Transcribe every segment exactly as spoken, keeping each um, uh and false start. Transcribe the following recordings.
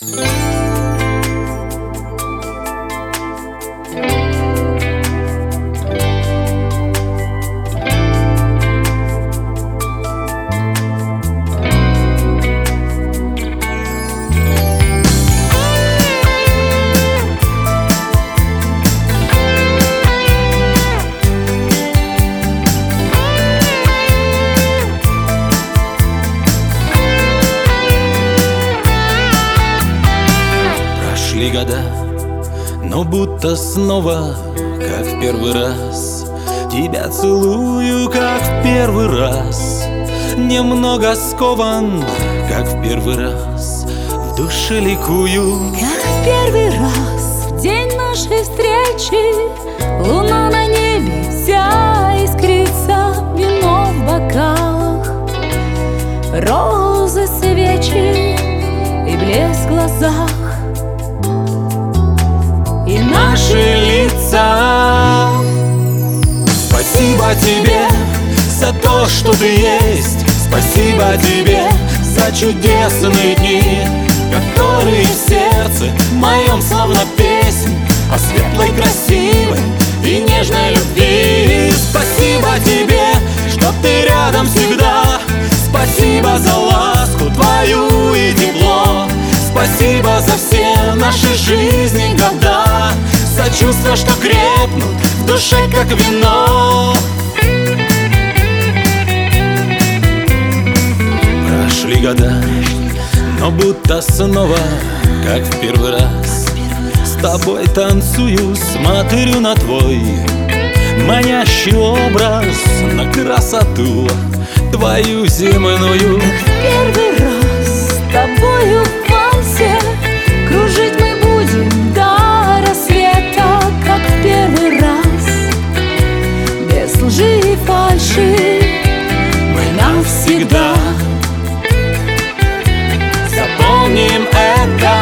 Прошли года, но будто снова, как в первый раз, тебя целую, как в первый раз. Немного скован, как в первый раз, в душе ликую, как в первый раз, в день нашей встречи. Луна на небе вся искрится, вино в бокалах, розы, свечи и блеск в глазах. И наши лица. Спасибо тебе за то, что ты есть. Спасибо тебе за чудесные дни, которые в сердце моем словно песнь о светлой, красивой и нежной любви. Спасибо тебе, что ты рядом всегда. Спасибо за ласку твою и тепло. Спасибо за все наши жизни года, за чувства, что крепнут в душе, как вино. Прошли года, но будто снова, как в первый раз, с тобой танцую, смотрю на твой манящий образ, на красоту твою земную. Как в первый раз с тобою в вальсе кружить мы будем до рассвета, как в первый раз, без лжи и фальши мы навсегда запомним это.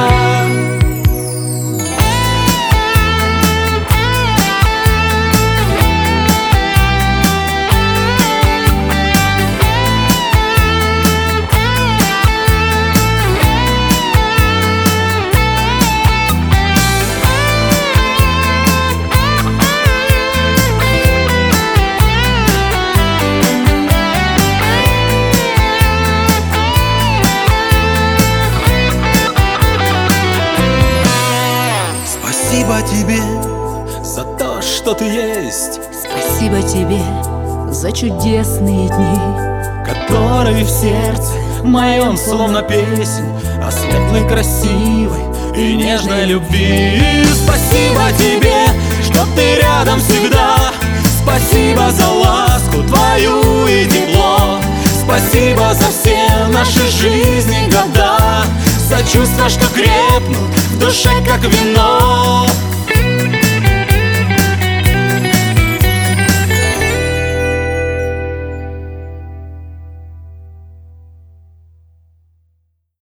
Спасибо тебе за то, что ты есть. Спасибо тебе за чудесные дни, которые в сердце моем словно песнь о светлой, красивой и нежной любви. Спасибо тебе, что ты рядом всегда. Спасибо за ласку твою и тепло. Спасибо за все наши жизни года, за чувства, что крепнут в душе, как вино.